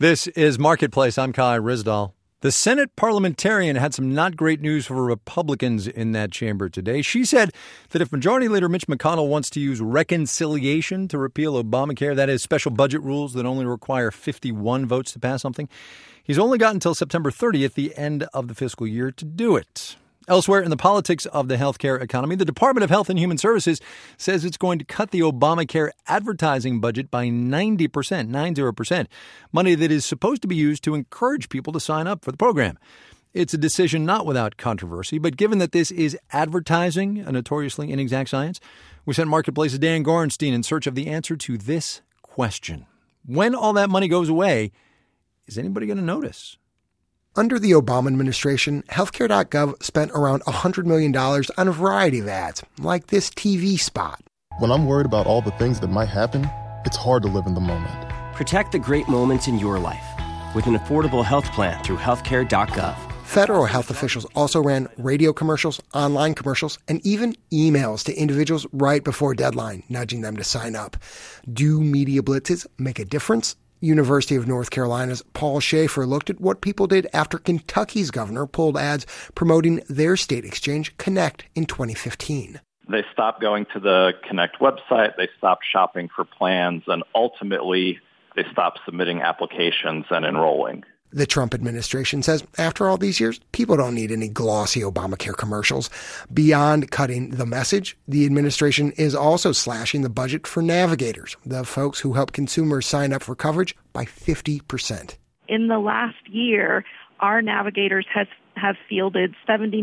This is Marketplace. I'm Kai Ryssdal. The Senate parliamentarian had some not great news for Republicans in that chamber today. She said that if Majority Leader Mitch McConnell wants to use reconciliation to repeal Obamacare, that is special budget rules that only require 51 votes to pass something, he's only got until September 30th, the end of the fiscal year, to do it. Elsewhere in the politics of the healthcare economy, the Department of Health and Human Services says it's going to cut the Obamacare advertising budget by 90%, money that is supposed to be used to encourage people to sign up for the program. It's a decision not without controversy, but given that this is advertising, a notoriously inexact science, we sent Marketplace's Dan Gorenstein in search of the answer to this question. When all that money goes away, is anybody going to notice? Under the Obama administration, Healthcare.gov spent around $100 million on a variety of ads, like this TV spot. When I'm worried about all the things that might happen, it's hard to live in the moment. Protect the great moments in your life with an affordable health plan through Healthcare.gov. Federal health officials also ran radio commercials, online commercials, and even emails to individuals right before deadline, nudging them to sign up. Do media blitzes make a difference? University of North Carolina's Paul Schaefer looked at what people did after Kentucky's governor pulled ads promoting their state exchange, Connect, in 2015. They stopped going to the Connect website, they stopped shopping for plans, and ultimately they stopped submitting applications and enrolling. The Trump administration says after all these years, people don't need any glossy Obamacare commercials. Beyond cutting the message, the administration is also slashing the budget for navigators, the folks who help consumers sign up for coverage, by 50%. In the last year, our navigators have fielded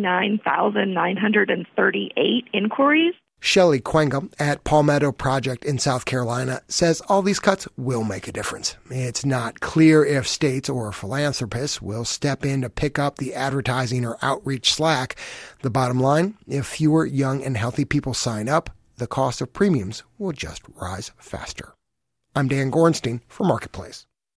79,938 inquiries. Shelley Quenga at Palmetto Project in South Carolina says all these cuts will make a difference. It's not clear if states or philanthropists will step in to pick up the advertising or outreach slack. The bottom line, if fewer young and healthy people sign up, the cost of premiums will just rise faster. I'm Dan Gorenstein for Marketplace.